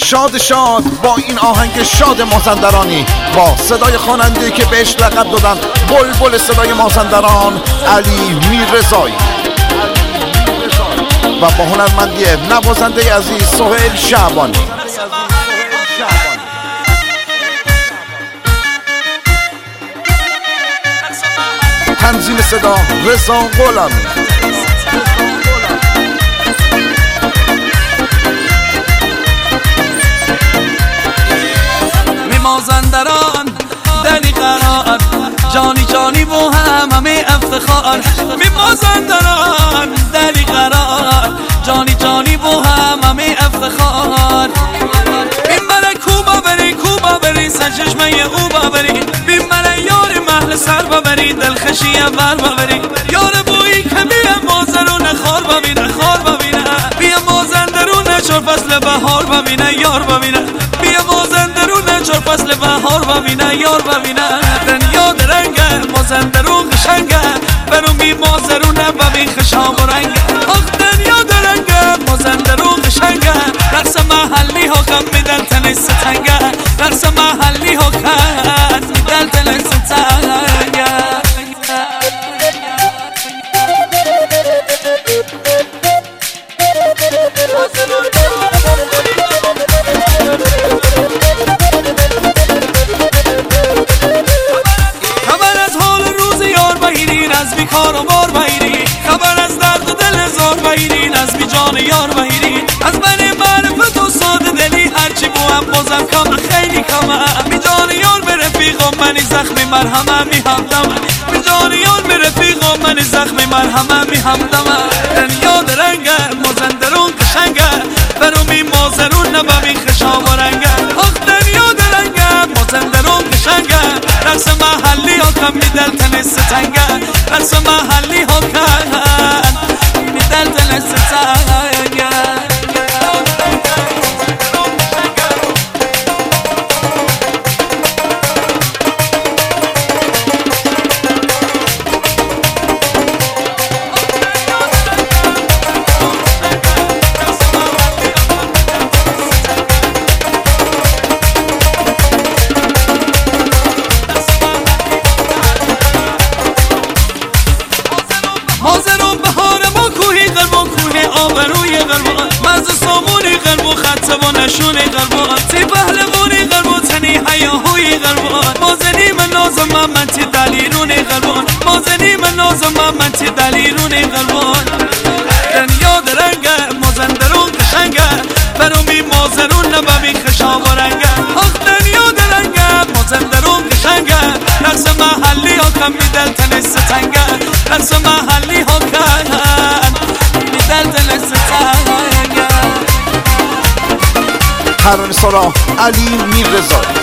شاد شاد با این آهنگ شاد مازندرانی، با صدای خواننده که بهش لقب دادن بلبل صدای مازندران، علی میررضایی، و با هنرمندی نوازنده عزیز سهیل شعبانی. تنظیم صدا رضا غلامی. مازندران دلی قرار، جانی جانی با همه افتخار. می مازندران دلی قرار، جانی جانی با همه افتخار. بیم من کوبا بری، کوبا بری، سرچشمه او ببری. بیم من یار محل سر ببری، دلخشی بر ببری. یار بویی که بیا مازندرون خار ببینه، خار ببینه. بیا مازندرون چون فصل بهار ببینه، یار ببینه. بیا مازندرون چون فصل بهار ببینه، یار ببینه. دنیا درنگه، مازندرون قشنگه، برو بی مازندرون ببین خشام و رنگه. آخ دنیا درنگه، مازندرون قشنگه، رقص محلی ها کم میدن تنش ستنگه، رقص محلی ها کم میدن تنش ستنگه. از بی کار و بار بایری، خبر از درد و دل زار بایری، از بی جان یار بایری. از بنی معرفت و ساده دلی هرچی بوام بازم کم، خیلی کمه. بی جان یار به رفیقم منی زخمی مرهمه می همدمه. بی جان یار به رفیقم منی زخمی مرهمه می همدمه. دنیا درنگه، مازندرون قشنگه، برو می مازندرون نببین خشام و رنگه. آخ دنیا درنگه، مازندرون قشنگه، رقص محلی ها کم می دل تنش ستنگه، رقص محلی ها کن می دل تنش ستنگه. مازندران بهار ما کوهی قلبان، کوه آبروی قلبان، مرز سامونی قلبان، خط و نشونی قلبان، تی پهلوانی قلبان، تنی حیاهوی قلبان. مازنی من نازم من تی دلیرونی قلبان، مازنی من نازم من تی دلیرونی قلبان. دنیا درنگه، مازندران قشنگه، برو می مازندرون نببین خشام و رنگه. آخ دنیا درنگه، مازندران قشنگه، رقص محلی ها کم می دل تنش ستنگه، رقص محلی ها کن می دل تنش ستنگه. ترانه‌سرا علی میررضایی.